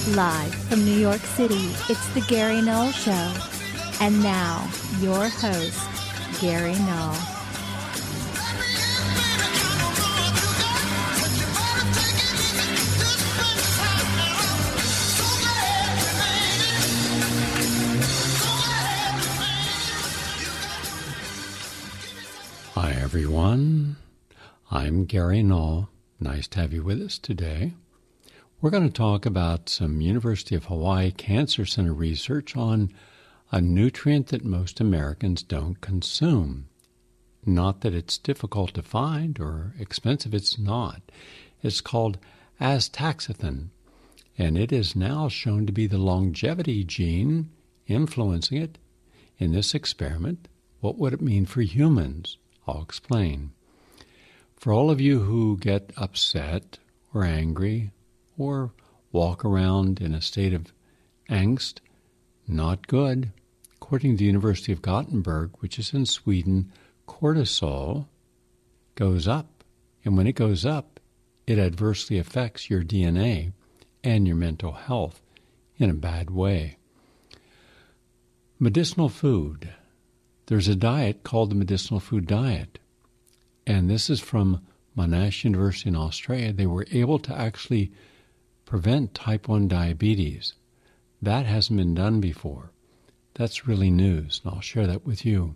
Live from New York City, it's the Gary Null Show. And now, your host, Gary Null. Hi, everyone. I'm Gary Null. Nice to have you with us today. We're going to talk about some University of Hawaii Cancer Center research on a nutrient that most Americans don't consume. Not that it's difficult to find or expensive, it's not. It's called astaxanthin, and it is now shown to be the longevity gene influencing it. In this experiment, what would it mean for humans? I'll explain. For all of you who get upset or angry or walk around in a state of angst, not good. According to the University of Gothenburg, which is in Sweden, cortisol goes up. And when it goes up, it adversely affects your DNA and your mental health in a bad way. Medicinal food. There's a diet called the medicinal food diet. And this is from Monash University in Australia. They were able to actually prevent type 1 diabetes. That hasn't been done before. That's really news, and I'll share that with you.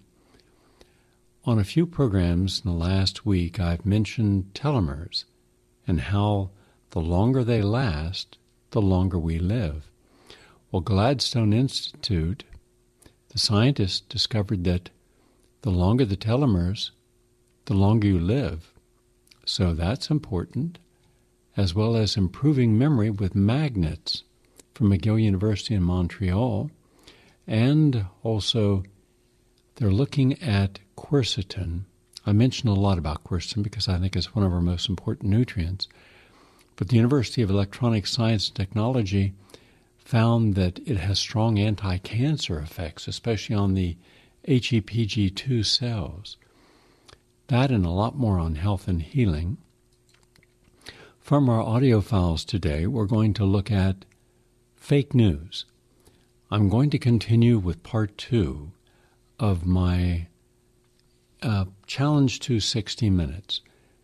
On a few programs in the last week, I've mentioned telomeres and how the longer they last, the longer we live. Well, Gladstone Institute, the scientists discovered that the longer the telomeres, the longer you live. So that's important, as well as improving memory with magnets from McGill University in Montreal. And also, they're looking at quercetin. I mentioned a lot about quercetin because I think it's one of our most important nutrients. But the University of Electronic Science and Technology found that it has strong anti-cancer effects, especially on the HEPG2 cells. That and a lot more on health and healing. From our audio files today, we're going to look at fake news. I'm going to continue with part 2 of my challenge to 60 minutes.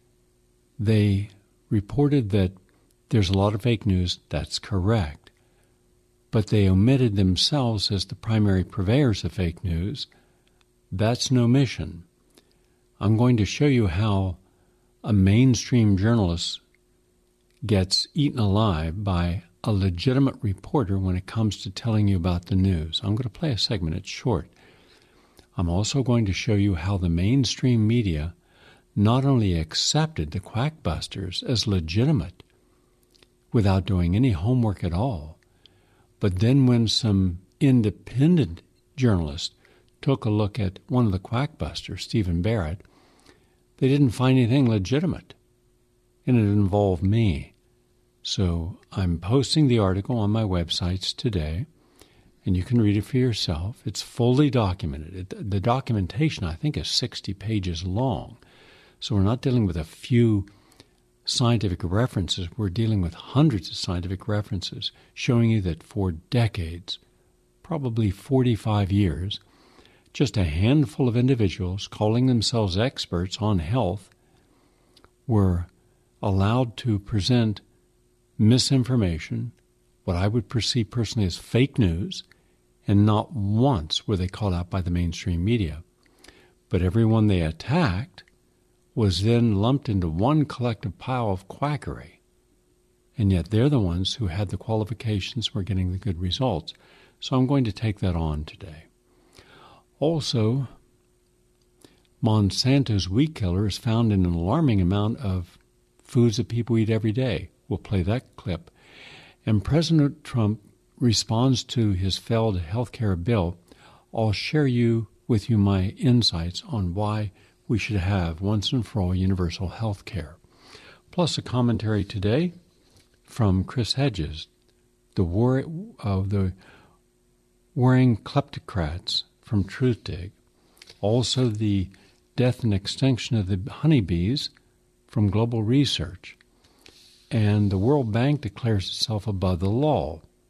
They reported that there's a lot of fake news. That's correct. But they omitted themselves as the primary purveyors of fake news. That's an omission. I'm going to show you how a mainstream journalist gets eaten alive by a legitimate reporter when it comes to telling you about the news. I'm going to play a segment. It's short. I'm also going to show you how the mainstream media not only accepted the quackbusters as legitimate without doing any homework at all, but then when some independent journalists took a look at one of the quackbusters, Stephen Barrett, they didn't find anything legitimate, and it involved me. So I'm posting the article on my websites today, and you can read it for yourself. It's fully documented. The documentation, I think, is 60 pages long. So we're not dealing with a few scientific references. We're dealing with hundreds of scientific references showing you that for decades, probably 45 years, just a handful of individuals calling themselves experts on health were allowed to present misinformation, what I would perceive personally as fake news, and not once were they called out by the mainstream media. But everyone they attacked was then lumped into one collective pile of quackery. And yet they're the ones who had the qualifications were getting the good results. So I'm going to take that on today. Also, Monsanto's weed killer is found in an alarming amount of foods that people eat every day. We'll play that clip. And President Trump responds to his failed health care bill. I'll share with you my insights on why we should have once and for all universal health care. Plus a commentary today from Chris Hedges, the worrying kleptocrats from Truthdig. Also the death and extinction of the honeybees from Global Research. And the World Bank declares itself above the law.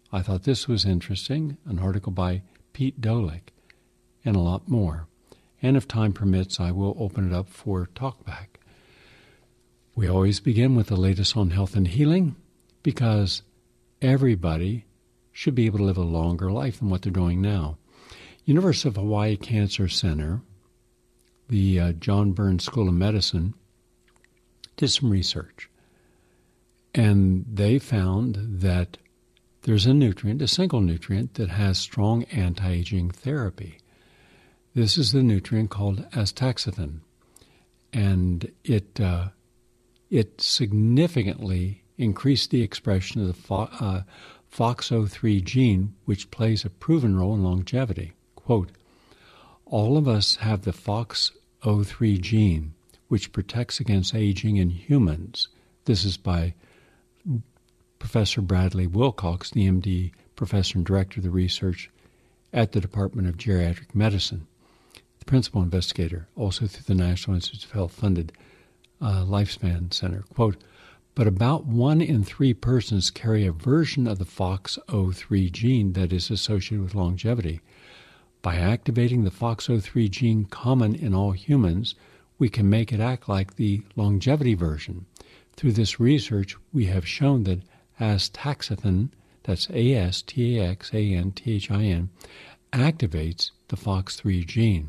I thought this was interesting, an article by Pete Dolick, and a lot more. And if time permits, I will open it up for talkback. We always begin with the latest on health and healing because everybody should be able to live a longer life than what they're doing now. University of Hawaii Cancer Center, the John Burns School of Medicine, did some research. And they found that there's a nutrient, a single nutrient, that has strong anti-aging therapy. This is the nutrient called astaxanthin. And it significantly increased the expression of the FOXO3 gene, which plays a proven role in longevity. Quote, all of us have the FOXO3 gene, which protects against aging in humans. This is by Professor Bradley Wilcox, the MD professor and director of the research at the Department of Geriatric Medicine, the principal investigator, also through the National Institutes of Health funded Lifespan Center. Quote, but about 1 in 3 persons carry a version of the FOXO3 gene that is associated with longevity. By activating the FOXO3 gene common in all humans, we can make it act like the longevity version. Through this research, we have shown that astaxanthin, that's astaxanthin, activates the FOX3 gene.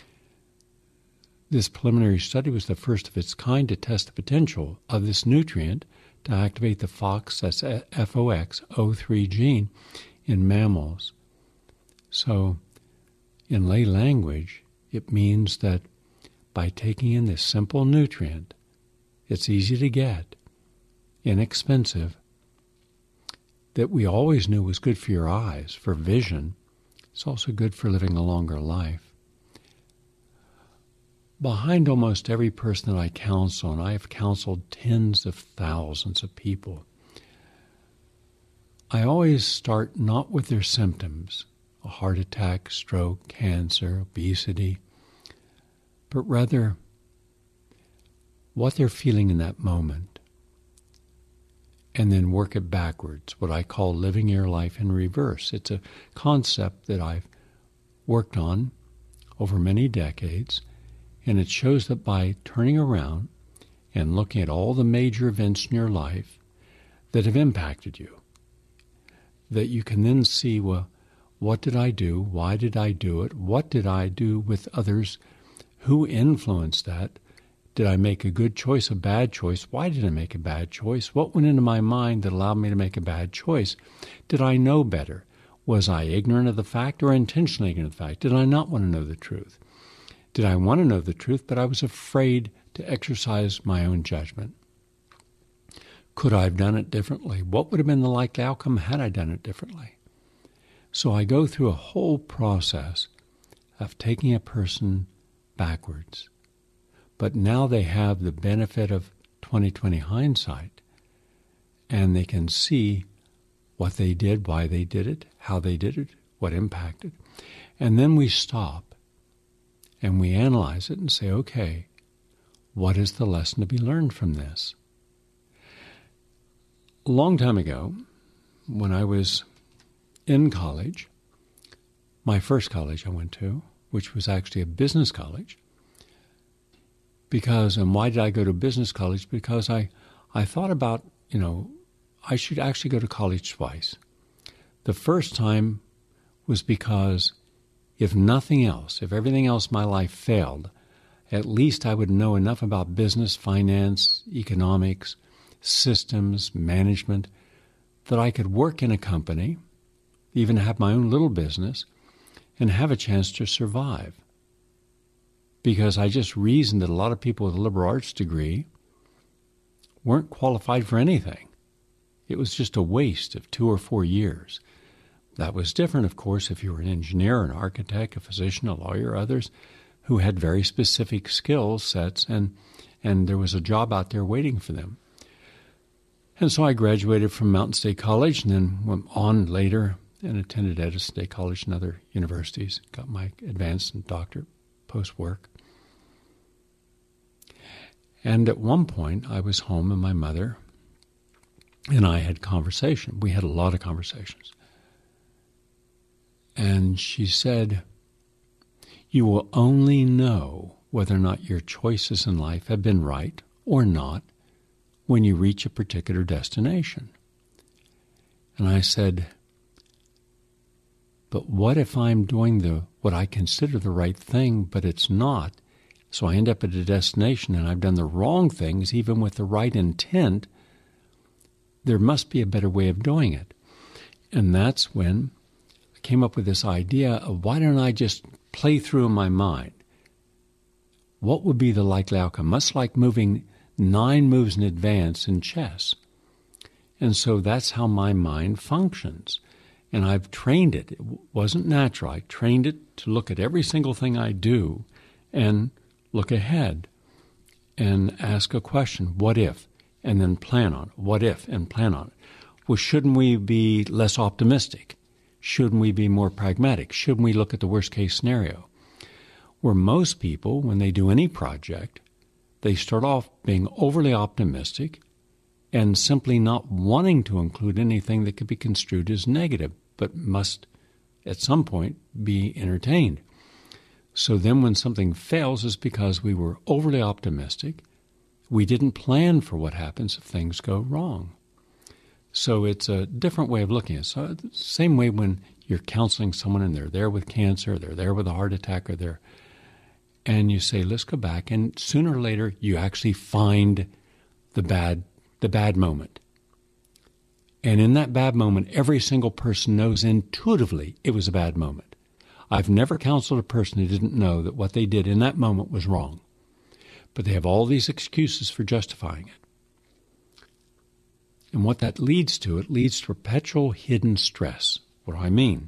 This preliminary study was the first of its kind to test the potential of this nutrient to activate the FOXO3 gene in mammals. So, in lay language, it means that by taking in this simple nutrient, it's easy to get, inexpensive, that we always knew was good for your eyes, for vision. It's also good for living a longer life. Behind almost every person that I counsel, and I have counseled tens of thousands of people, I always start not with their symptoms, a heart attack, stroke, cancer, obesity, but rather what they're feeling in that moment, and then work it backwards, what I call living your life in reverse. It's a concept that I've worked on over many decades, and it shows that by turning around and looking at all the major events in your life that have impacted you, that you can then see, well, what did I do? Why did I do it? What did I do with others? Who influenced that? Did I make a good choice, a bad choice? Why did I make a bad choice? What went into my mind that allowed me to make a bad choice? Did I know better? Was I ignorant of the fact or intentionally ignorant of the fact? Did I not want to know the truth? Did I want to know the truth, but I was afraid to exercise my own judgment? Could I have done it differently? What would have been the likely outcome had I done it differently? So I go through a whole process of taking a person backwards. But now they have the benefit of 20/20 hindsight, and they can see what they did, why they did it, how they did it, what impacted. And then we stop and we analyze it and say, okay, what is the lesson to be learned from this? A long time ago, when I was in college, my first college I went to, which was actually a business college, and why did I go to business college? Because I thought about, I should actually go to college twice. The first time was because if nothing else, if everything else in my life failed, at least I would know enough about business, finance, economics, systems, management, that I could work in a company, even have my own little business, and have a chance to survive. Because I just reasoned that a lot of people with a liberal arts degree weren't qualified for anything. It was just a waste of 2 or 4 years. That was different, of course, if you were an engineer, an architect, a physician, a lawyer, others who had very specific skill sets, and there was a job out there waiting for them. And so I graduated from Mountain State College and then went on later and attended Edison State College and other universities, got my advanced and doctorate post-work. And at one point, I was home and my mother and I had conversation. We had a lot of conversations. And she said, "You will only know whether or not your choices in life have been right or not when you reach a particular destination." And I said, "But what if I'm doing what I consider the right thing, but it's not? So I end up at a destination and I've done the wrong things, even with the right intent. There must be a better way of doing it." And that's when I came up with this idea of, why don't I just play through in my mind what would be the likely outcome, much like moving 9 moves in advance in chess. And so that's how my mind functions. And I've trained it. It wasn't natural. I trained it to look at every single thing I do and look ahead and ask a question, what if? And then plan on it. What if? And plan on it. Well, shouldn't we be less optimistic? Shouldn't we be more pragmatic? Shouldn't we look at the worst case scenario? Where most people, when they do any project, they start off being overly optimistic and simply not wanting to include anything that could be construed as negative, but must at some point be entertained. So then when something fails, it's because we were overly optimistic. We didn't plan for what happens if things go wrong. So it's a different way of looking at it. So same way when you're counseling someone and they're there with cancer, they're there with a heart attack, and you say, let's go back, and sooner or later you actually find the bad moment. And in that bad moment, every single person knows intuitively it was a bad moment. I've never counseled a person who didn't know that what they did in that moment was wrong. But they have all these excuses for justifying it. And what that leads to, it leads to perpetual hidden stress. What do I mean?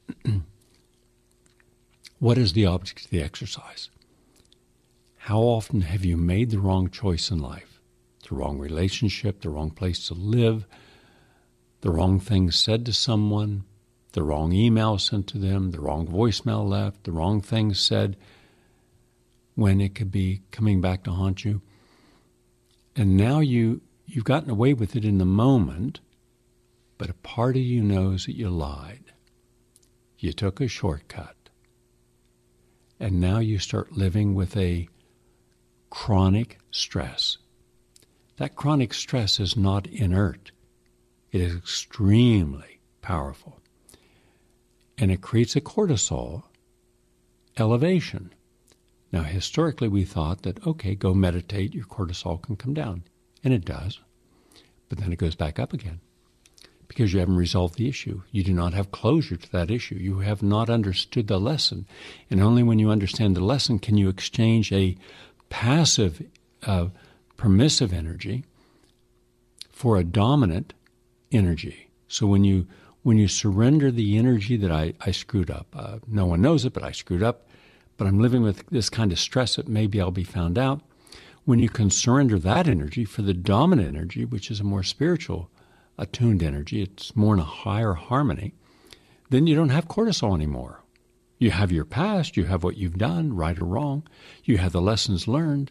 What is the object of the exercise? How often have you made the wrong choice in life? The wrong relationship, the wrong place to live, the wrong thing said to someone, the wrong email sent to them, the wrong voicemail left, the wrong thing said when it could be coming back to haunt you. And now you've gotten away with it in the moment, but a part of you knows that you lied. You took a shortcut. And now you start living with a chronic stress. That chronic stress is not inert. It is extremely powerful. And it creates a cortisol elevation. Now, historically, we thought that, okay, go meditate, your cortisol can come down. And it does. But then it goes back up again because you haven't resolved the issue. You do not have closure to that issue. You have not understood the lesson. And only when you understand the lesson can you exchange a passive, permissive energy for a dominant energy. So when you surrender the energy that I screwed up, no one knows it, but I screwed up, but I'm living with this kind of stress that maybe I'll be found out. When you can surrender that energy for the dominant energy, which is a more spiritual, attuned energy, it's more in a higher harmony, then you don't have cortisol anymore. You have your past, you have what you've done, right or wrong, you have the lessons learned.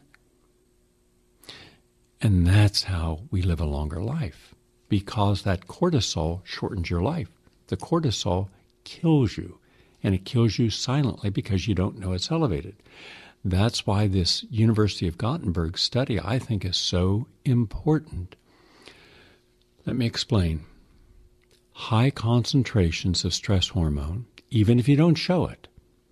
And that's how we live a longer life, because that cortisol shortens your life. The cortisol kills you, and it kills you silently because you don't know it's elevated. That's why this University of Gothenburg study, I think, is so important. Let me explain. High concentrations of stress hormone, even if you don't show it,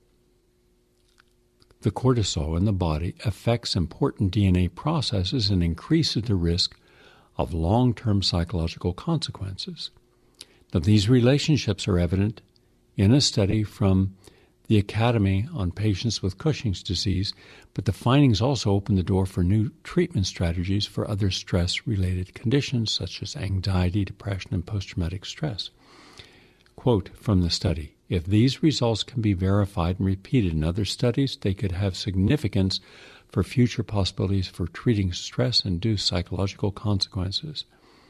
the cortisol in the body affects important DNA processes and increases the risk of long-term psychological consequences. Now, these relationships are evident in a study from the Academy on patients with Cushing's disease, but the findings also open the door for new treatment strategies for other stress-related conditions such as anxiety, depression, and post-traumatic stress. Quote from the study, "If these results can be verified and repeated in other studies, they could have significance for future possibilities for treating stress-induced psychological consequences."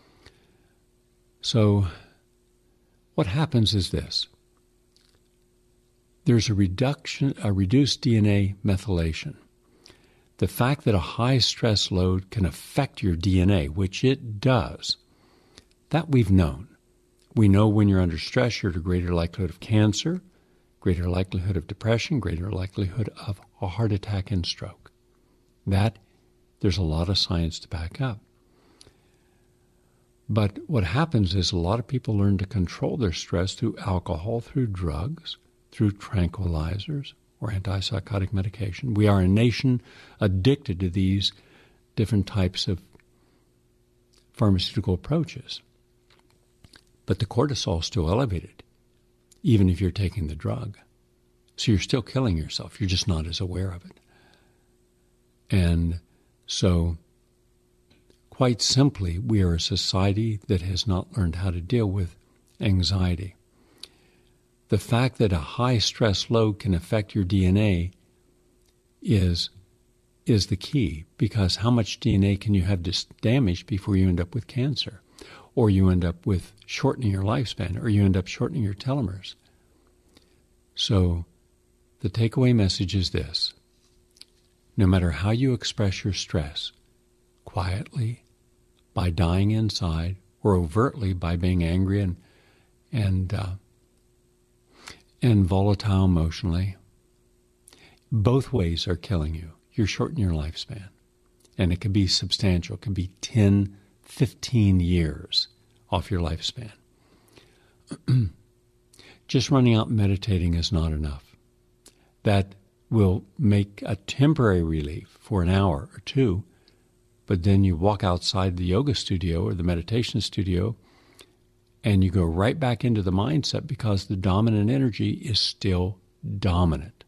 So what happens is this. There's a reduced DNA methylation. The fact that a high stress load can affect your DNA, which it does, that we've known. We know when you're under stress, you're at a greater likelihood of cancer, greater likelihood of depression, greater likelihood of a heart attack and stroke. That, there's a lot of science to back up. But what happens is a lot of people learn to control their stress through alcohol, through drugs, through tranquilizers or antipsychotic medication. We are a nation addicted to these different types of pharmaceutical approaches. But the cortisol is still elevated, even if you're taking the drug. So you're still killing yourself. You're just not as aware of it. And so, quite simply, we are a society that has not learned how to deal with anxiety. The fact that a high stress load can affect your DNA is the key, because how much DNA can you have damaged before you end up with cancer, or you end up with shortening your lifespan, or you end up shortening your telomeres? So the takeaway message is this: no matter how you express your stress, quietly, by dying inside, or overtly by being angry and volatile emotionally, both ways are killing you. You're shortening your lifespan. And it could be substantial. It could be 10, 15 years off your lifespan. Just running out and meditating is not enough. That will make a temporary relief for an hour or two, but then you walk outside the yoga studio or the meditation studio and you go right back into the mindset, because the dominant energy is still dominant.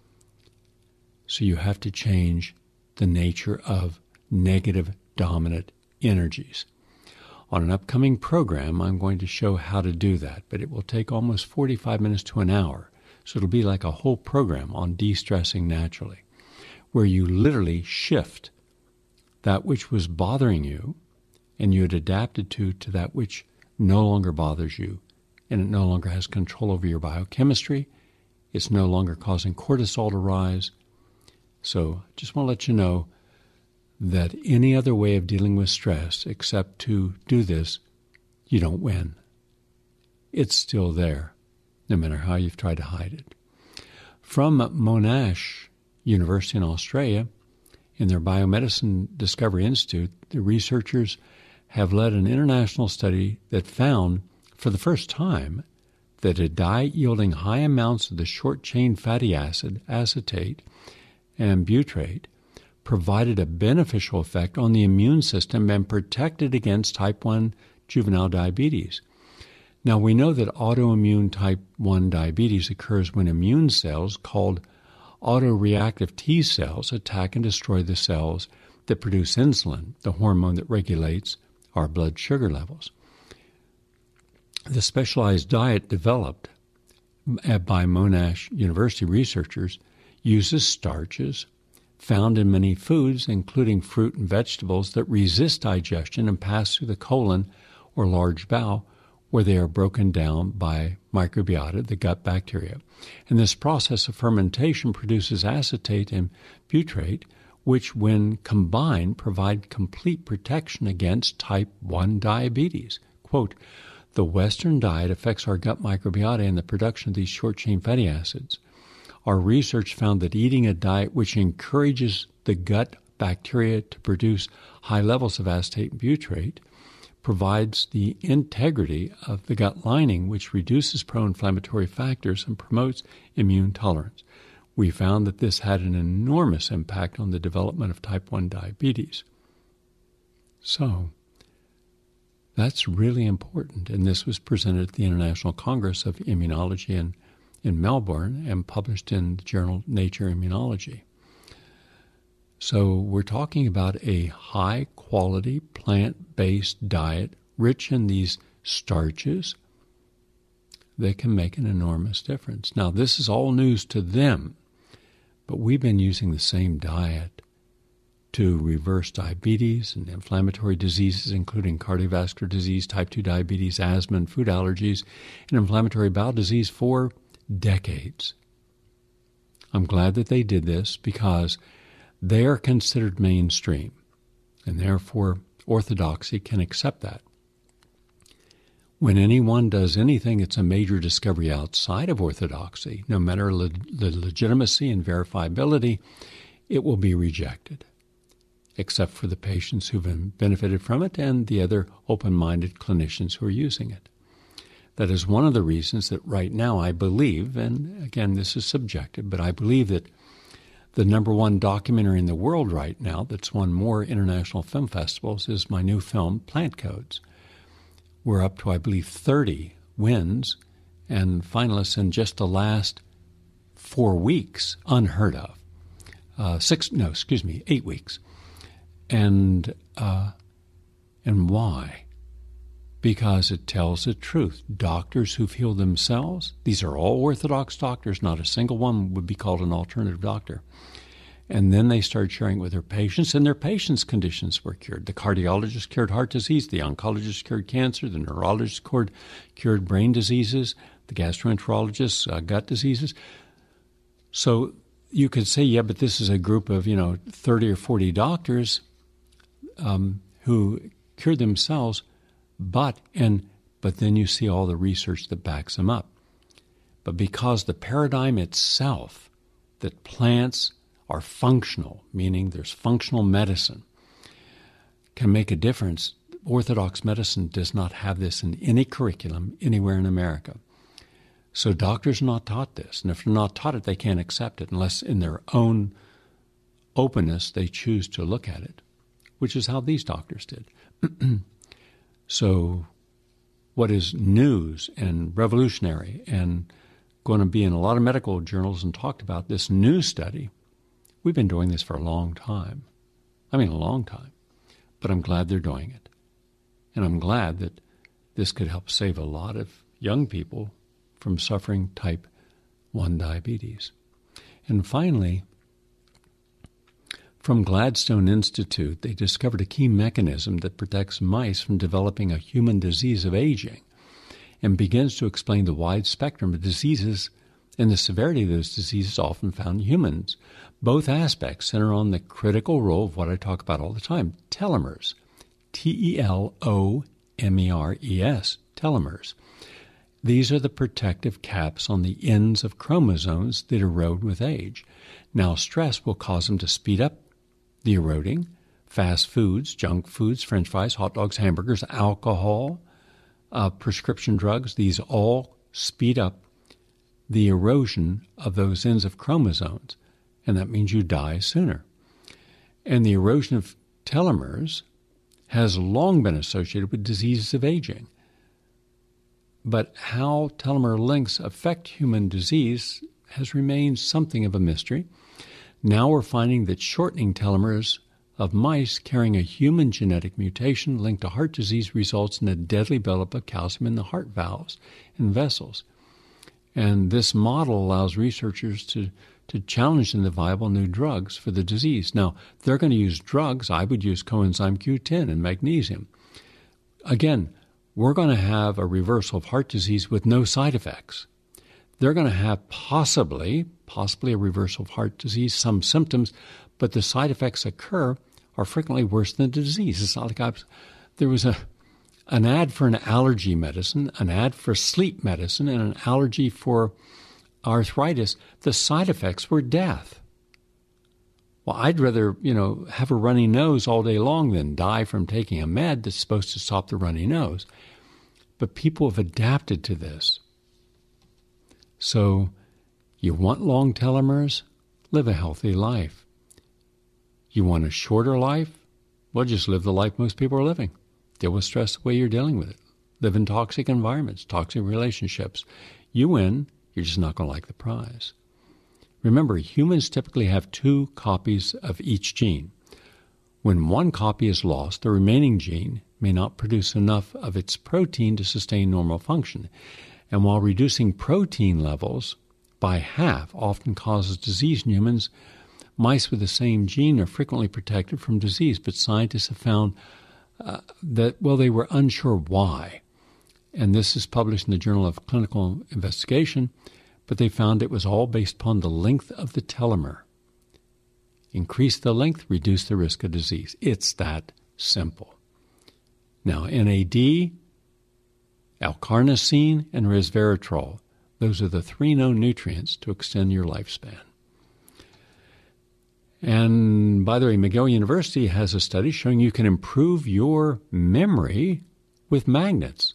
So you have to change the nature of negative dominant energies. On an upcoming program, I'm going to show how to do that, but it will take almost 45 minutes to an hour. So it'll be like a whole program on de-stressing naturally, where you literally shift that which was bothering you and you had adapted to that which no longer bothers you, and it no longer has control over your biochemistry. It's no longer causing cortisol to rise. So I just want to let you know that any other way of dealing with stress except to do this, you don't win. It's still there, no matter how you've tried to hide it. From Monash University in Australia, in their Biomedicine Discovery Institute, the researchers have led an international study that found, for the first time, that a diet yielding high amounts of the short-chain fatty acid, acetate, and butyrate provided a beneficial effect on the immune system and protected against type 1 juvenile diabetes. Now, we know that autoimmune type 1 diabetes occurs when immune cells called autoreactive T cells attack and destroy the cells that produce insulin, the hormone that regulates our blood sugar levels. The specialized diet developed by Monash University researchers uses starches found in many foods, including fruit and vegetables, that resist digestion and pass through the colon or large bowel, where they are broken down by microbiota, the gut bacteria. And this process of fermentation produces acetate and butyrate, which when combined provide complete protection against type 1 diabetes. Quote, the Western diet affects our gut microbiota and the production of these short-chain fatty acids. Our research found that eating a diet which encourages the gut bacteria to produce high levels of acetate and butyrate provides the integrity of the gut lining, which reduces pro-inflammatory factors and promotes immune tolerance. We found that this had an enormous impact on the development of type 1 diabetes. So, that's really important, and this was presented at the International Congress of Immunology in Melbourne and published in the journal Nature Immunology. So we're talking about a high-quality plant-based diet rich in these starches that can make an enormous difference. Now, this is all news to them, but we've been using the same diet to reverse diabetes and inflammatory diseases, including cardiovascular disease, type 2 diabetes, asthma, and food allergies, and inflammatory bowel disease for decades. I'm glad that they did this because they are considered mainstream, and therefore orthodoxy can accept that. When anyone does anything, it's a major discovery outside of orthodoxy. No matter the legitimacy and verifiability, it will be rejected, except for the patients who've benefited from it and the other open-minded clinicians who are using it. That is one of the reasons that right now I believe, and again, this is subjective, but I believe that the number one documentary in the world right now that's won more international film festivals is my new film, Plant Codes. We're up to, I believe, 30 wins and finalists in just the last 4 weeks, unheard of. 8 weeks. And why? Because it tells the truth. Doctors who've healed themselves, these are all Orthodox doctors, not a single one would be called an alternative doctor. And then they start sharing with their patients, and their patients' conditions were cured. The cardiologist cured heart disease, the oncologist cured cancer, the neurologist cured brain diseases, the gastroenterologist gut diseases. So you could say, yeah, but this is a group of 30 or 40 doctors who cured themselves, but then you see all the research that backs them up. But because the paradigm itself that plants are functional, meaning there's functional medicine, can make a difference. Orthodox medicine does not have this in any curriculum anywhere in America. So doctors are not taught this. And if they're not taught it, they can't accept it unless in their own openness they choose to look at it, which is how these doctors did. So what is news and revolutionary and going to be in a lot of medical journals and talked about, this new study, we've been doing this for a long time. I mean, a long time. But I'm glad they're doing it. And I'm glad that this could help save a lot of young people from suffering type 1 diabetes. And finally, from Gladstone Institute, they discovered a key mechanism that protects mice from developing a human disease of aging and begins to explain the wide spectrum of diseases and the severity of those diseases often found in humans. Both aspects center on the critical role of what I talk about all the time, telomeres. T-E-L-O-M-E-R-E-S, telomeres. These are the protective caps on the ends of chromosomes that erode with age. Now, stress will cause them to speed up the eroding. Fast foods, junk foods, French fries, hot dogs, hamburgers, alcohol, prescription drugs, these all speed up the erosion of those ends of chromosomes, and that means you die sooner. And the erosion of telomeres has long been associated with diseases of aging. But how telomere lengths affect human disease has remained something of a mystery. Now we're finding that shortening telomeres of mice carrying a human genetic mutation linked to heart disease results in a deadly buildup of calcium in the heart valves and vessels. And this model allows researchers to challenge the viable new drugs for the disease. Now, they're going to use drugs. I would use coenzyme Q10 and magnesium. Again, we're going to have a reversal of heart disease with no side effects. They're going to have possibly a reversal of heart disease, some symptoms, but the side effects occur are frequently worse than the disease. It's not like there was an ad for an allergy medicine, an ad for sleep medicine, and an allergy for arthritis. The side effects were death. Well, I'd rather, have a runny nose all day long than die from taking a med that's supposed to stop the runny nose. But people have adapted to this. So you want long telomeres? Live a healthy life. You want a shorter life? Well, just live the life most people are living. Deal with stress the way you're dealing with it. Live in toxic environments, toxic relationships. You win, you're just not going to like the prize. Remember, humans typically have 2 copies of each gene. When one copy is lost, the remaining gene may not produce enough of its protein to sustain normal function. And while reducing protein levels by half often causes disease in humans, mice with the same gene are frequently protected from disease. But scientists have found that they were unsure why. And this is published in the Journal of Clinical Investigation, but they found it was all based upon the length of the telomere. Increase the length, reduce the risk of disease. It's that simple. Now, NAD L-carnosine, and resveratrol. Those are the 3 known nutrients to extend your lifespan. And by the way, McGill University has a study showing you can improve your memory with magnets.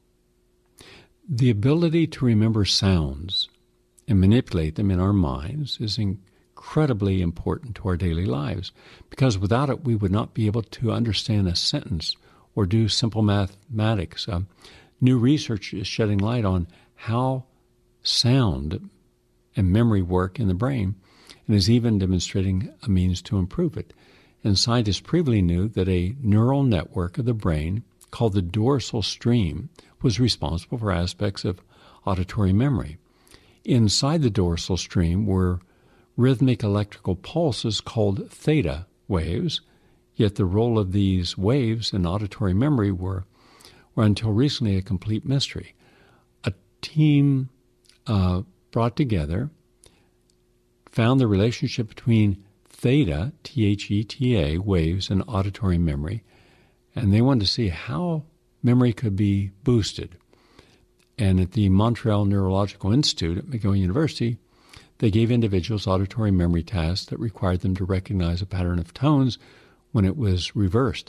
The ability to remember sounds and manipulate them in our minds is incredibly important to our daily lives, because without it, we would not be able to understand a sentence or do simple mathematics. New research is shedding light on how sound and memory work in the brain, and is even demonstrating a means to improve it. And scientists previously knew that a neural network of the brain called the dorsal stream was responsible for aspects of auditory memory. Inside the dorsal stream were rhythmic electrical pulses called theta waves, yet the role of these waves in auditory memory were until recently a complete mystery. A team brought together found the relationship between theta, T-H-E-T-A, waves and auditory memory, and they wanted to see how memory could be boosted. And at the Montreal Neurological Institute at McGill University, they gave individuals auditory memory tasks that required them to recognize a pattern of tones when it was reversed.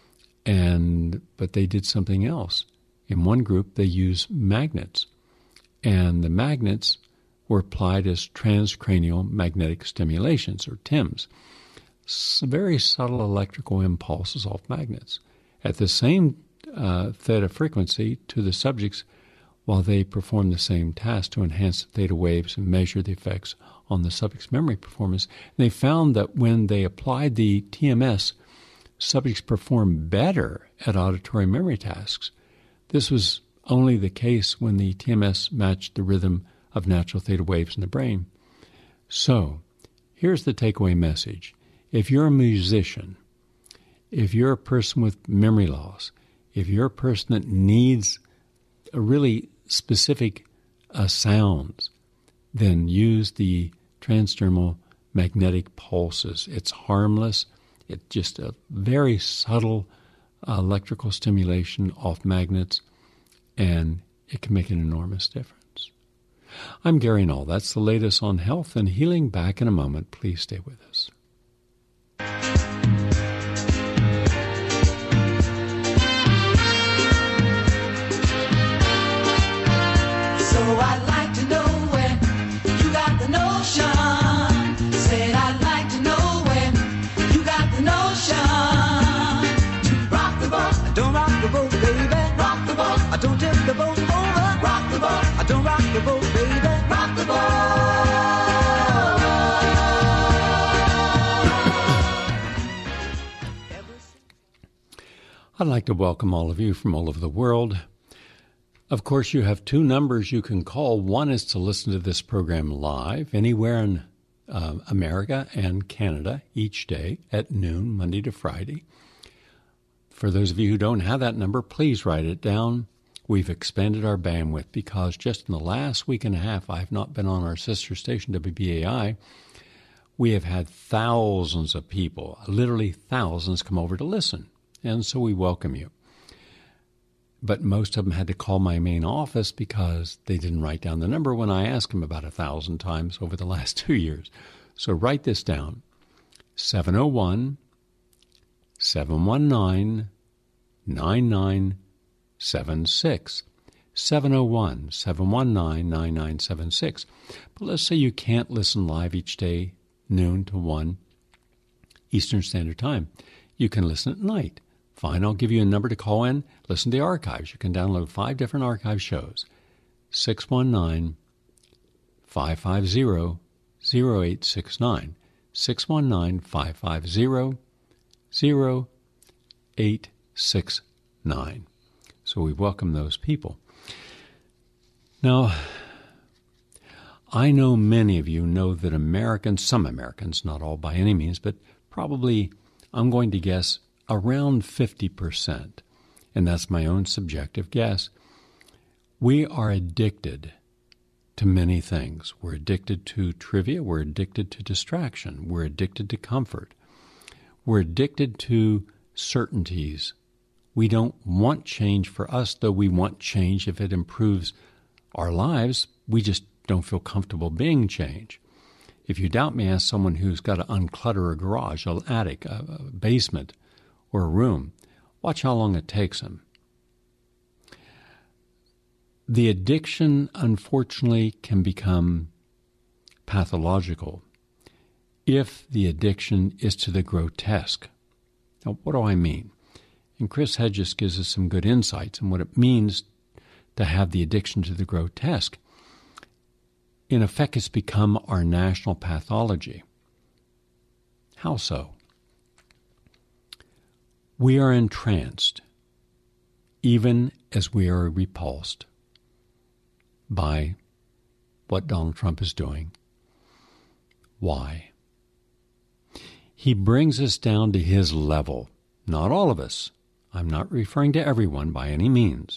But they did something else. In one group, they used magnets, and the magnets were applied as transcranial magnetic stimulations, or TIMS, very subtle electrical impulses off magnets at the same theta frequency to the subjects while they performed the same task to enhance the theta waves and measure the effects on the subject's memory performance. And they found that when they applied the TMS, subjects performed better at auditory memory tasks. This was only the case when the TMS matched the rhythm of natural theta waves in the brain. So, here's the takeaway message. If you're a musician, if you're a person with memory loss, if you're a person that needs a really specific sounds, then use the transdermal magnetic pulses. It's harmless. It's just a very subtle electrical stimulation off magnets, and it can make an enormous difference. I'm Gary Null. That's the latest on health and healing. Back in a moment. Please stay with us. So I'd like to know when you got the notion. Said I'd like to know when you got the notion. To rock the boat, don't rock the boat, baby. Rock the boat, I don't tip the boat over. Rock the boat, I don't rock the boat, baby. Rock the boat. I'd like to welcome all of you from all over the world. Of course, you have 2 numbers you can call. One is to listen to this program live anywhere in America and Canada each day at noon, Monday to Friday. For those of you who don't have that number, please write it down. We've expanded our bandwidth because just in the last week and a half, I have not been on our sister station, WBAI. We have had thousands of people, literally thousands, come over to listen. And so we welcome you. But most of them had to call my main office because they didn't write down the number when I asked them about 1,000 times over the last 2 years. So write this down, 701-719-9976, 701-719-9976. But let's say you can't listen live each day, noon to 1 Eastern Standard Time. You can listen at night. Fine, I'll give you a number to call in. Listen to the archives. You can download 5 different archive shows. 619-550-0869. 619-550-0869. So we welcome those people. Now, I know many of you know that some Americans, not all by any means, but probably, I'm going to guess, around 50%, and that's my own subjective guess, we are addicted to many things. We're addicted to trivia. We're addicted to distraction. We're addicted to comfort. We're addicted to certainties We don't want change for us, though we want change if it improves our lives. We just don't feel comfortable being change. If you doubt me, ask someone who's got to unclutter a garage, an attic, a basement, or a room. Watch how long it takes them. The addiction, unfortunately, can become pathological if the addiction is to the grotesque. Now, what do I mean? And Chris Hedges gives us some good insights on what it means to have the addiction to the grotesque. In effect, it's become our national pathology. How so? We are entranced, even as we are repulsed by what Donald Trump is doing. Why? He brings us down to his level. Not all of us. I'm not referring to everyone by any means.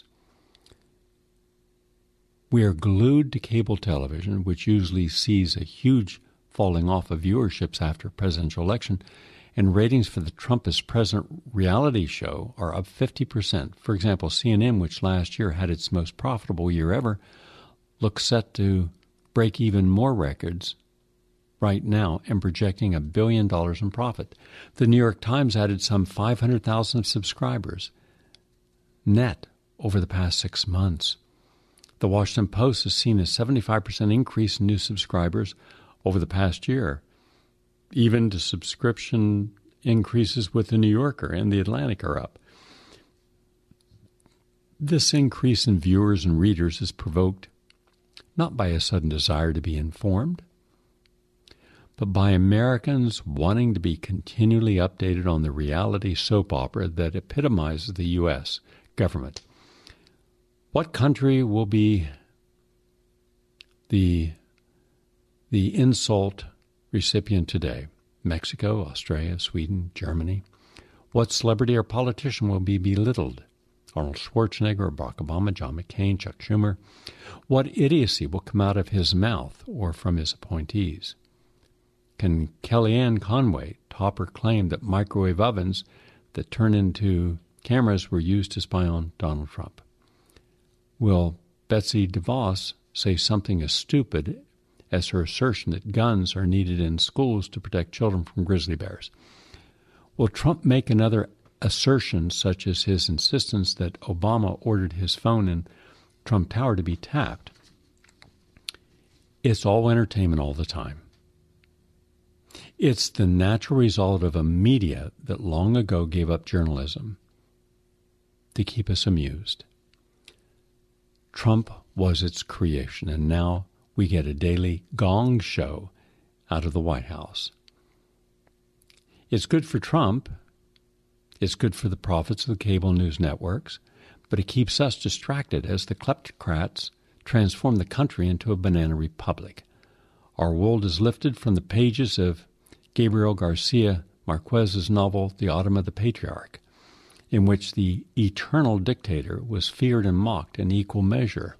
We are glued to cable television, which usually sees a huge falling off of viewerships after a presidential election, and ratings for the Trump is President reality show are up 50%. For example, CNN, which last year had its most profitable year ever, looks set to break even more records right now and projecting $1 billion in profit. The New York Times added some 500,000 subscribers net over the past 6 months. The Washington Post has seen a 75% increase in new subscribers over the past year. Even the subscription increases with the New Yorker and the Atlantic are up. This increase in viewers and readers is provoked not by a sudden desire to be informed, but by Americans wanting to be continually updated on the reality soap opera that epitomizes the U.S. government. What country will be the insult recipient today? Mexico, Australia, Sweden, Germany. What celebrity or politician will be belittled? Arnold Schwarzenegger, Barack Obama, John McCain, Chuck Schumer. What idiocy will come out of his mouth or from his appointees? Can Kellyanne Conway top her claim that microwave ovens that turn into cameras were used to spy on Donald Trump? Will Betsy DeVos say something as stupid as her assertion that guns are needed in schools to protect children from grizzly bears? Will Trump make another assertion such as his insistence that Obama ordered his phone in Trump Tower to be tapped? It's all entertainment all the time. It's the natural result of a media that long ago gave up journalism to keep us amused. Trump was its creation, and now we get a daily gong show out of the White House. It's good for Trump. It's good for the profits of the cable news networks, but it keeps us distracted as the kleptocrats transform the country into a banana republic. Our world is lifted from the pages of Gabriel Garcia Marquez's novel, The Autumn of the Patriarch, in which the eternal dictator was feared and mocked in equal measure.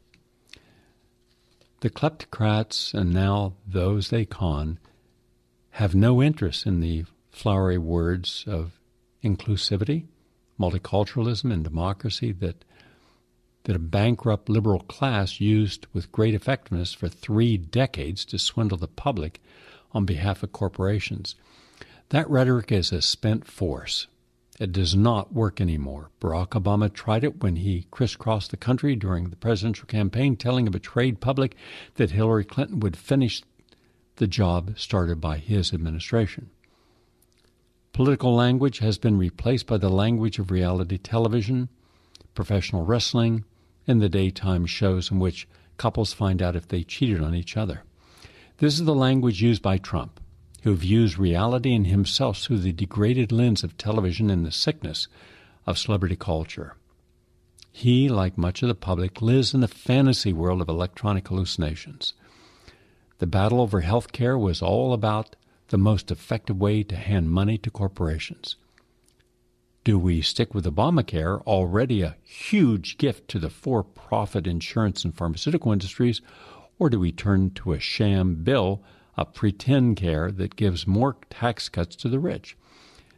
The kleptocrats, and now those they con, have no interest in the flowery words of inclusivity, multiculturalism, and democracy that a bankrupt liberal class used with great effectiveness for 3 decades to swindle the public on behalf of corporations. That rhetoric is a spent force. It does not work anymore. Barack Obama tried it when he crisscrossed the country during the presidential campaign, telling a betrayed public that Hillary Clinton would finish the job started by his administration. Political language has been replaced by the language of reality television, professional wrestling, and the daytime shows in which couples find out if they cheated on each other. This is the language used by Trump, who views reality and himself through the degraded lens of television and the sickness of celebrity culture. He, like much of the public, lives in the fantasy world of electronic hallucinations. The battle over health care was all about the most effective way to hand money to corporations. Do we stick with Obamacare, already a huge gift to the for-profit insurance and pharmaceutical industries, or do we turn to a sham bill, a pretend care that gives more tax cuts to the rich?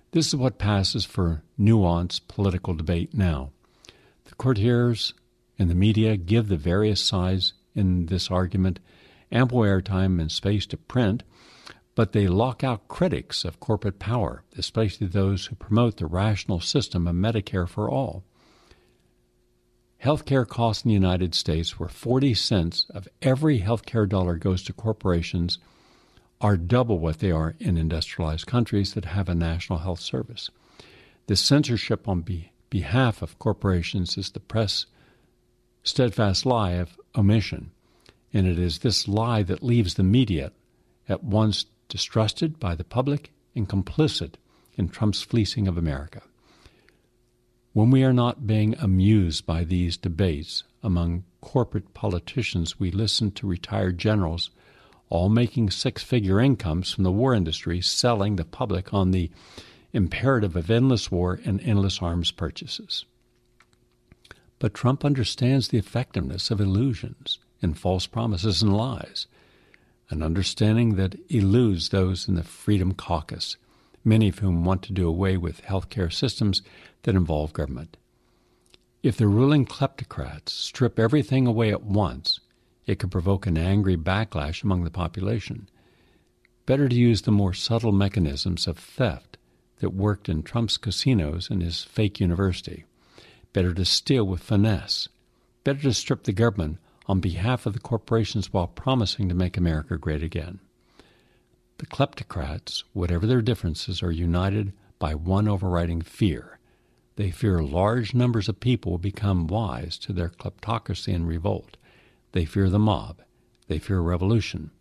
This is what passes for nuanced political debate now. The courtiers and the media give the various sides in this argument ample airtime and space to print, but they lock out critics of corporate power, especially those who promote the rational system of Medicare for all. Healthcare costs in the United States, where 40 cents of every healthcare dollar goes to corporations, are double what they are in industrialized countries that have a national health service. The censorship on behalf of corporations is the press' steadfast lie of omission, and it is this lie that leaves the media at once distrusted by the public and complicit in Trump's fleecing of America. When we are not being amused by these debates among corporate politicians, we listen to retired generals, all making six-figure incomes from the war industry, selling the public on the imperative of endless war and endless arms purchases. But Trump understands the effectiveness of illusions and false promises and lies, an understanding that eludes those in the Freedom Caucus, many of whom want to do away with healthcare systems that involve government. If the ruling kleptocrats strip everything away at once, it could provoke an angry backlash among the population. Better to use the more subtle mechanisms of theft that worked in Trump's casinos and his fake university. Better to steal with finesse. Better to strip the government on behalf of the corporations while promising to make America great again. The kleptocrats, whatever their differences, are united by one overriding fear. They fear large numbers of people will become wise to their kleptocracy and revolt. They fear the mob. They fear revolution.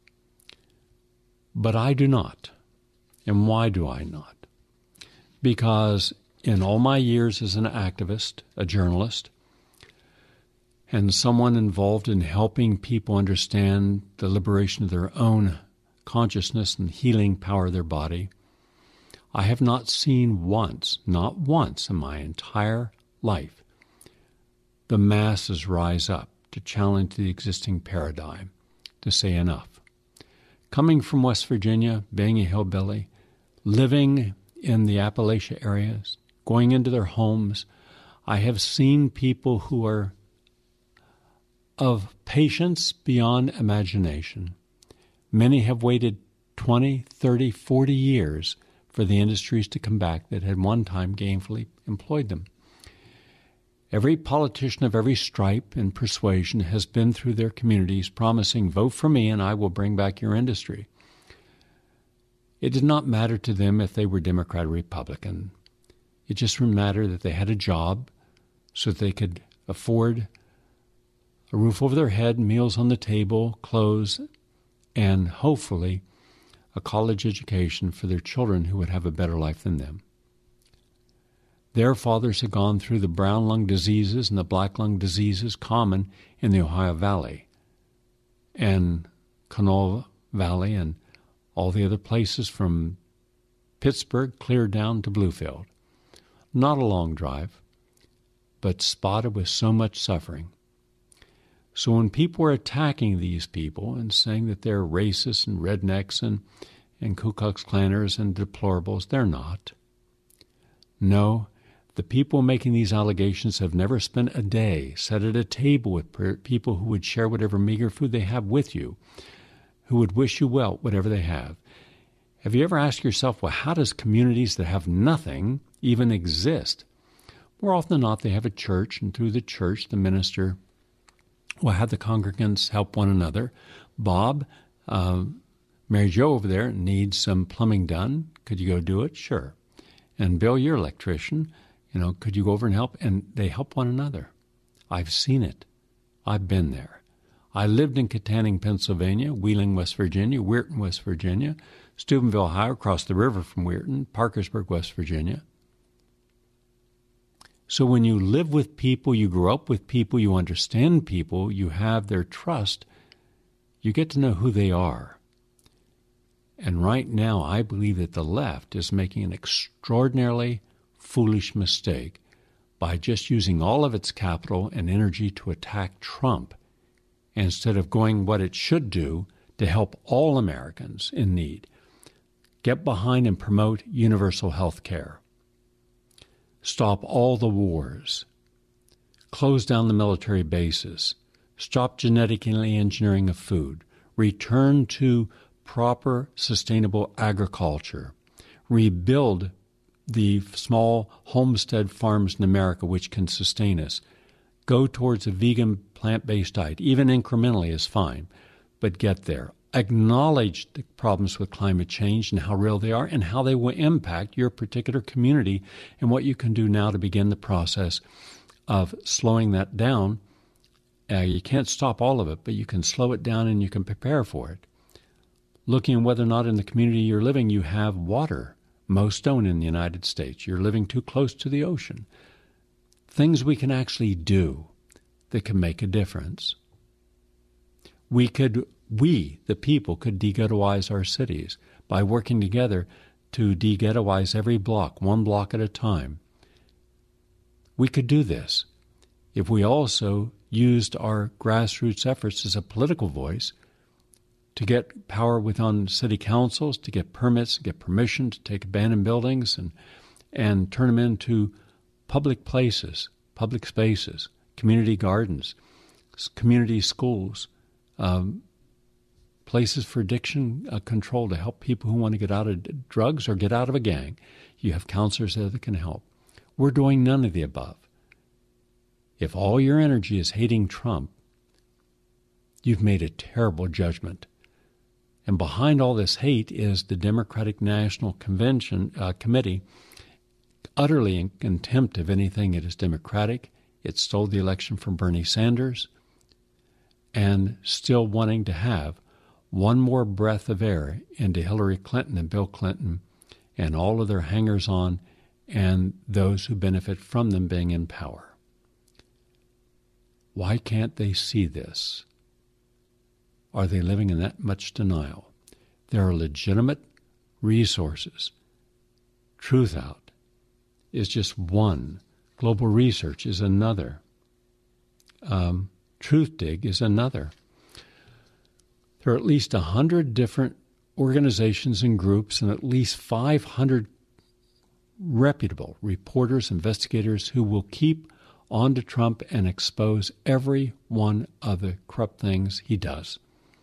But I do not. And why do I not? Because in all my years as an activist, a journalist, and someone involved in helping people understand the liberation of their own consciousness and healing power of their body, I have not seen once, not once in my entire life, the masses rise up to challenge the existing paradigm, to say enough. Coming from West Virginia, being a hillbilly, living in the Appalachia areas, going into their homes, I have seen people who are of patience beyond imagination. Many have waited 20, 30, 40 years for the industries to come back that had one time gainfully employed them. Every politician of every stripe and persuasion has been through their communities promising, vote for me and I will bring back your industry. It did not matter to them if they were Democrat or Republican. It just mattered that they had a job so that they could afford a roof over their head, meals on the table, clothes, and hopefully a college education for their children who would have a better life than them. Their fathers had gone through the brown lung diseases and the black lung diseases common in the Ohio Valley and Kanawha Valley and all the other places from Pittsburgh clear down to Bluefield. Not a long drive, but spotted with so much suffering. So when people are attacking these people and saying that they're racist and rednecks and Ku Klux Klanners and deplorables, they're not. No, the people making these allegations have never spent a day sat at a table with people who would share whatever meager food they have with you, who would wish you well, whatever they have. Have you ever asked yourself, well, how does communities that have nothing even exist? More often than not, they have a church, and through the church, the minister will have the congregants help one another. Bob, Mary Jo over there needs some plumbing done. Could you go do it? Sure. And Bill, you're an electrician. Could you go over and help? And they help one another. I've seen it. I've been there. I lived in Katanning, Pennsylvania, Wheeling, West Virginia, Weirton, West Virginia, Steubenville, Ohio, across the river from Weirton, Parkersburg, West Virginia. So when you live with people, you grow up with people, you understand people, you have their trust, you get to know who they are. And right now, I believe that the left is making an extraordinarily foolish mistake by just using all of its capital and energy to attack Trump instead of going what it should do to help all Americans in need. Get behind and promote universal health care. Stop all the wars. Close down the military bases. Stop genetically engineering of food. Return to proper, sustainable agriculture. Rebuild the small homestead farms in America which can sustain us. Go towards a vegan, plant-based diet. Even incrementally is fine, but get there. Acknowledge the problems with climate change and how real they are and how they will impact your particular community and what you can do now to begin the process of slowing that down. You can't stop all of it, but you can slow it down and you can prepare for it. Looking at whether or not in the community you're living you have water. Most don't in the United States. You're living too close to the ocean. Things we can actually do that can make a difference. We, the people, could de-ghettoize our cities by working together to de-ghettoize every block, one block at a time. We could do this if we also used our grassroots efforts as a political voice to get power within city councils, to get permits, to get permission to take abandoned buildings and turn them into public places, public spaces, community gardens, community schools, places for addiction control to help people who want to get out of drugs or get out of a gang. You have counselors there that can help. We're doing none of the above. If all your energy is hating Trump, you've made a terrible judgment. And behind all this hate is the Democratic National Convention Committee, utterly in contempt of anything that is democratic. It stole the election from Bernie Sanders and still wanting to have one more breath of air into Hillary Clinton and Bill Clinton and all of their hangers-on and those who benefit from them being in power. Why can't they see this? Are they living in that much denial? There are legitimate resources. Truth Out is just one. Global Research is another. Truth Dig is another. There are at least 100 different organizations and groups and at least 500 reputable reporters, investigators who will keep on to Trump and expose every one of the corrupt things he does.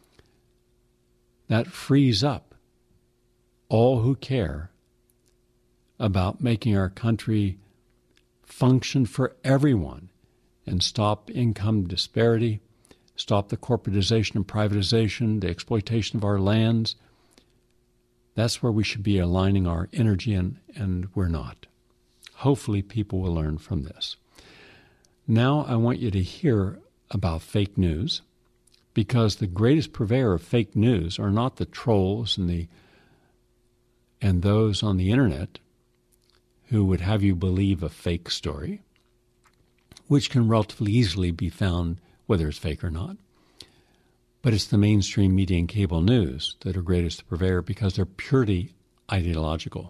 That frees up all who care about making our country function for everyone and stop income disparity, stop the corporatization and privatization, the exploitation of our lands. That's where we should be aligning our energy, and we're not. Hopefully people will learn from this. Now I want you to hear about fake news, because the greatest purveyor of fake news are not the trolls and those on the internet who would have you believe a fake story, which can relatively easily be found whether it's fake or not. But it's the mainstream media and cable news that are greatest purveyor because they're purely ideological.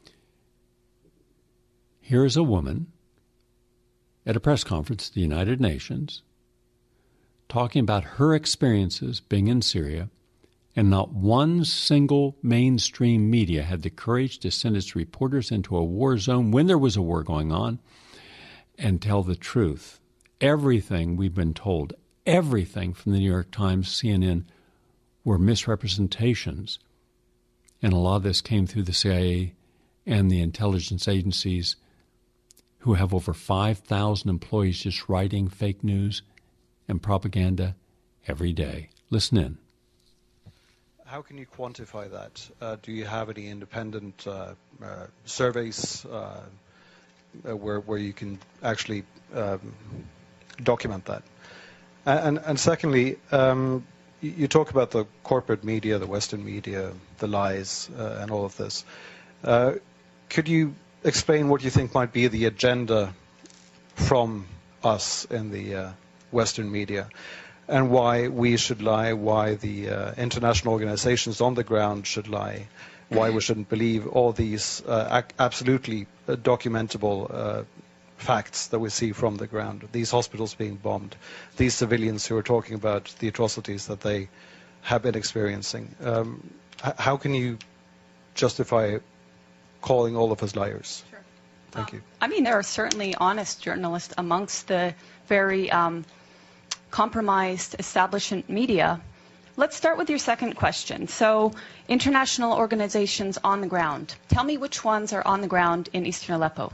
Here is a woman at a press conference at the United Nations talking about her experiences being in Syria, and not one single mainstream media had the courage to send its reporters into a war zone when there was a war going on and tell the truth. Everything we've been told, everything from the New York Times, CNN, were misrepresentations. And a lot of this came through the CIA and the intelligence agencies who have over 5,000 employees just writing fake news and propaganda every day. Listen in. How can you quantify that? Do you have any independent surveys where you can actually document that? And secondly, you talk about the corporate media, the Western media, the lies, and all of this. Could you explain what you think might be the agenda from us in the Western media, and why we should lie, why the international organizations on the ground should lie, why we shouldn't believe all these absolutely documentable facts that we see from the ground, these hospitals being bombed, these civilians who are talking about the atrocities that they have been experiencing. How can you justify calling all of us liars? Sure. Thank you. I mean, there are certainly honest journalists amongst the very compromised establishment media. Let's start with your second question. So, international organizations on the ground. Tell me which ones are on the ground in eastern Aleppo.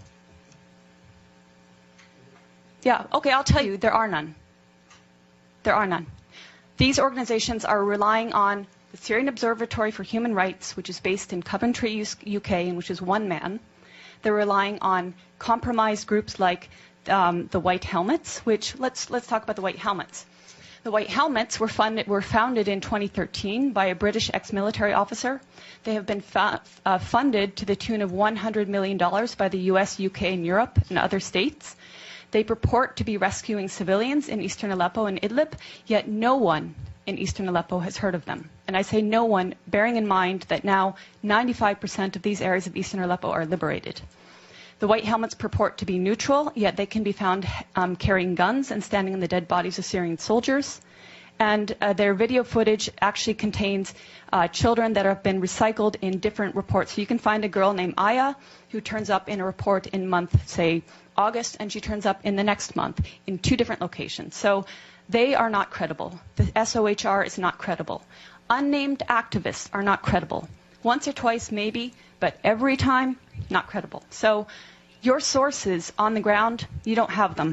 Yeah, okay, I'll tell you, there are none. There are none. These organizations are relying on the Syrian Observatory for Human Rights, which is based in Coventry, UK, and which is one man. They're relying on compromised groups like the White Helmets, which, let's talk about the White Helmets. The White Helmets were founded in 2013 by a British ex-military officer. They have been funded to the tune of $100 million by the US, UK, and Europe and other states. They purport to be rescuing civilians in eastern Aleppo and Idlib, yet no one in eastern Aleppo has heard of them. And I say no one, bearing in mind that now 95% of these areas of eastern Aleppo are liberated. The White Helmets purport to be neutral, yet they can be found carrying guns and standing in the dead bodies of Syrian soldiers. And their video footage actually contains children that have been recycled in different reports. So you can find a girl named Aya who turns up in a report in month, say, August, and she turns up in the next month in 2 different locations. So they are not credible. The SOHR is not credible. Unnamed activists are not credible. Once or twice, maybe, but every time, not credible. So your sources on the ground, you don't have them.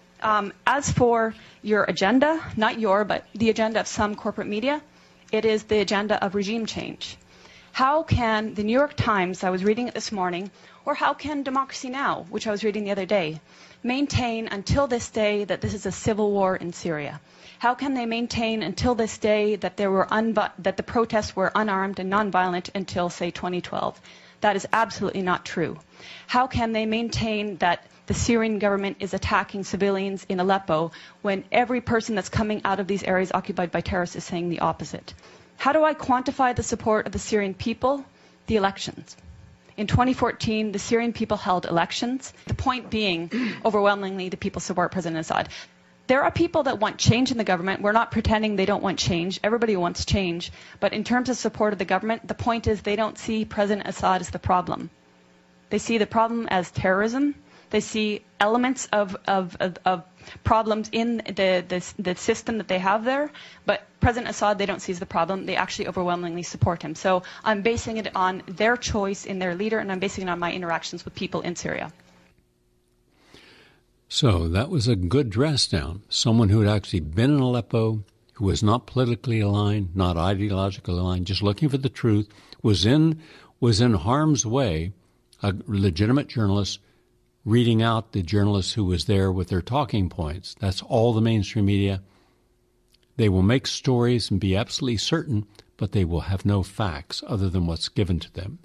As for your agenda, not your, but the agenda of some corporate media, it is the agenda of regime change. How can the New York Times, I was reading it this morning, or how can Democracy Now!, which I was reading the other day, maintain until this day that this is a civil war in Syria? How can they maintain until this day that that the protests were unarmed and nonviolent until, say, 2012? That is absolutely not true. How can they maintain that the Syrian government is attacking civilians in Aleppo when every person that's coming out of these areas occupied by terrorists is saying the opposite? How do I quantify the support of the Syrian people? The elections. In 2014, the Syrian people held elections. The point being, overwhelmingly, the people support President Assad. There are people that want change in the government. We're not pretending they don't want change. Everybody wants change. But in terms of support of the government, the point is they don't see President Assad as the problem. They see the problem as terrorism. They see elements of problems in the system that they have there. But President Assad, they don't see as the problem. They actually overwhelmingly support him. So I'm basing it on their choice in their leader, and I'm basing it on my interactions with people in Syria. So that was a good dress down. Someone who had actually been in Aleppo, who was not politically aligned, not ideologically aligned, just looking for the truth, was in harm's way, a legitimate journalist reading out the journalist who was there with their talking points. That's all the mainstream media. They will make stories and be absolutely certain, but they will have no facts other than what's given to them.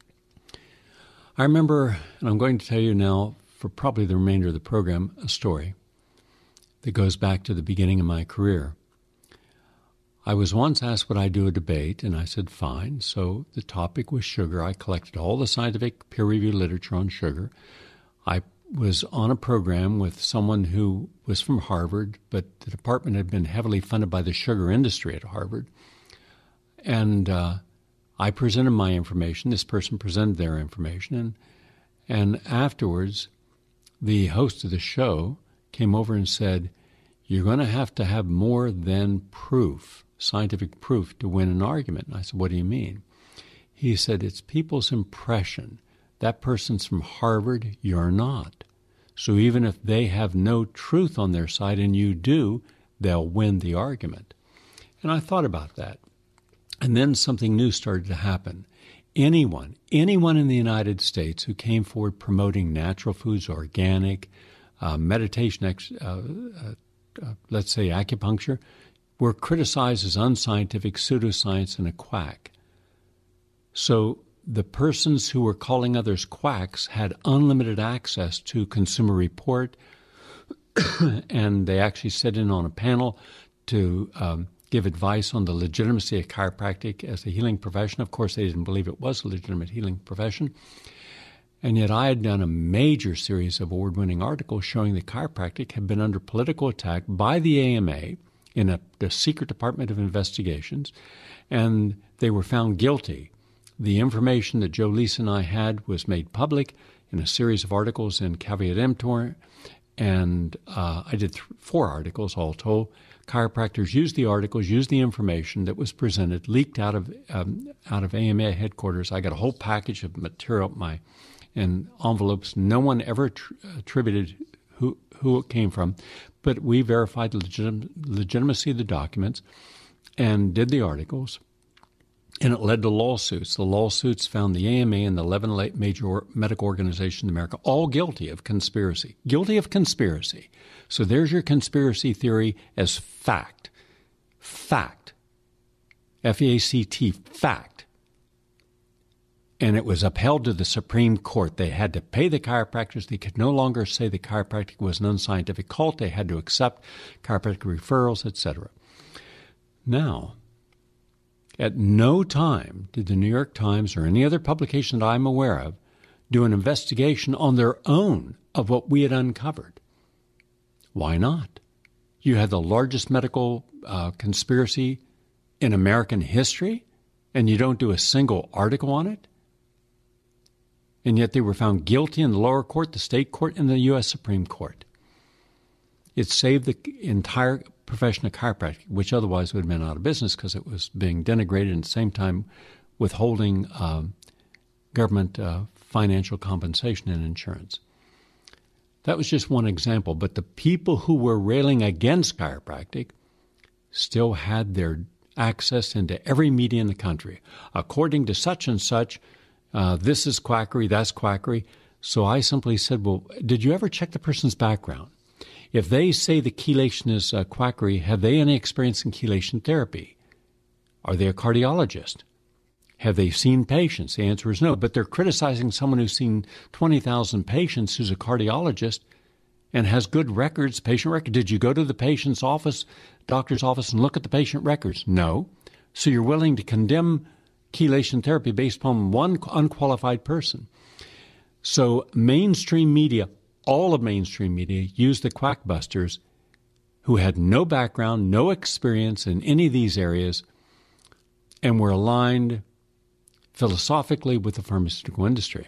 I remember, and I'm going to tell you now, for probably the remainder of the program, a story that goes back to the beginning of my career. I was once asked would I do a debate, and I said fine. So the topic was sugar. I collected all the scientific peer-reviewed literature on sugar. I was on a program with someone who was from Harvard, but the department had been heavily funded by the sugar industry at Harvard. And I presented my information. This person presented their information. And afterwards, the host of the show came over and said, you're going to have more than proof, scientific proof, to win an argument. And I said, what do you mean? He said, it's people's impression. That person's from Harvard, you're not. So even if they have no truth on their side and you do, they'll win the argument. And I thought about that. And then something new started to happen. Anyone in the United States who came forward promoting natural foods, organic, meditation, let's say acupuncture, were criticized as unscientific, pseudoscience, and a quack. So the persons who were calling others quacks had unlimited access to Consumer Report, and they actually sat in on a panel to give advice on the legitimacy of chiropractic as a healing profession. Of course, they didn't believe it was a legitimate healing profession. And yet I had done a major series of award-winning articles showing that chiropractic had been under political attack by the AMA in the secret Department of Investigations, and they were found guilty. the information that Joe Lisa and I had was made public in a series of articles in Caveat Emptor, and I did 4 articles all told. Chiropractors used the articles, used the information that was presented, leaked out of AMA headquarters. I got a whole package of material in envelopes. No one ever attributed who it came from, but we verified the legitimacy of the documents and did the articles, and it led to lawsuits. The lawsuits found the AMA and the 11 major medical organizations in America all guilty of conspiracy. Guilty of conspiracy. So there's your conspiracy theory as fact. Fact. F-A-C-T, fact. And it was upheld to the Supreme Court. They had to pay the chiropractors. They could no longer say the chiropractic was an unscientific cult. They had to accept chiropractic referrals, etc. Now, at no time did the New York Times or any other publication that I'm aware of do an investigation on their own of what we had uncovered. Why not? You had the largest medical conspiracy in American history, and you don't do a single article on it? And yet they were found guilty in the lower court, the state court, and the U.S. Supreme Court. It saved the entire profession of chiropractic, which otherwise would have been out of business because it was being denigrated and at the same time withholding government financial compensation and insurance. That was just one example, but the people who were railing against chiropractic still had their access into every media in the country. According to such and such, this is quackery, that's quackery. So I simply said, well, did you ever check the person's background? If they say the chelation is quackery, have they any experience in chelation therapy? Are they a cardiologist? Have they seen patients? The answer is no. But they're criticizing someone who's seen 20,000 patients who's a cardiologist and has good records, patient records. Did you go to the patient's office, doctor's office, and look at the patient records? No. So you're willing to condemn chelation therapy based upon one unqualified person. So mainstream media, all of mainstream media, used the quackbusters who had no background, no experience in any of these areas, and were aligned philosophically with the pharmaceutical industry.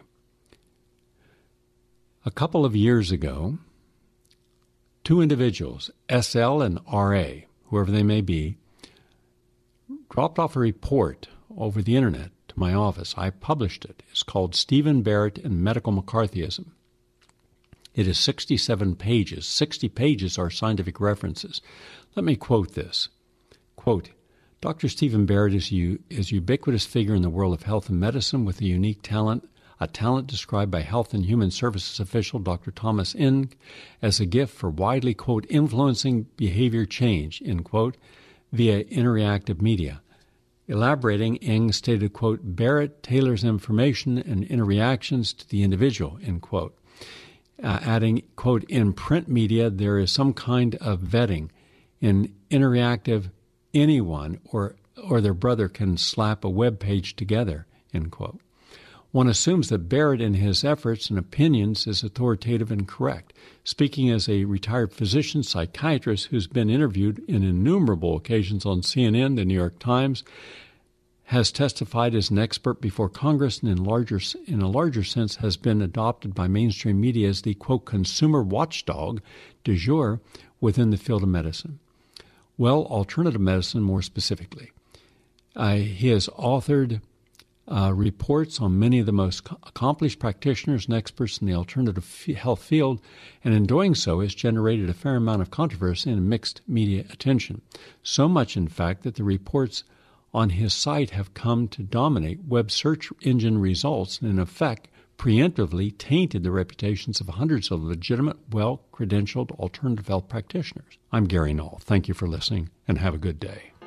A couple of years ago, 2 individuals, SL and RA, whoever they may be, dropped off a report over the internet to my office. I published it. It's called Stephen Barrett and Medical McCarthyism. It is 67 pages. 60 pages are scientific references. Let me quote this. Quote, Dr. Stephen Barrett is a ubiquitous figure in the world of health and medicine with a unique talent, a talent described by Health and Human Services official Dr. Thomas Ng as a gift for widely, quote, influencing behavior change, end quote, via interactive media. Elaborating, Ng stated, quote, Barrett tailors information and interactions to the individual, end quote. Adding, quote, in print media, there is some kind of vetting. In interactive, anyone or their brother can slap a web page together, end quote. One assumes that Barrett in his efforts and opinions is authoritative and correct. Speaking as a retired physician psychiatrist who's been interviewed in innumerable occasions on CNN, the New York Times, has testified as an expert before Congress and in a larger sense has been adopted by mainstream media as the, quote, consumer watchdog du jour within the field of medicine. Well, alternative medicine more specifically. He has authored reports on many of the most accomplished practitioners and experts in the alternative health field, and in doing so has generated a fair amount of controversy and mixed media attention. So much, in fact, that the reports on his site have come to dominate web search engine results and, in effect, preemptively tainted the reputations of hundreds of legitimate, well-credentialed alternative health practitioners. I'm Gary Null. Thank you for listening, and have a good day.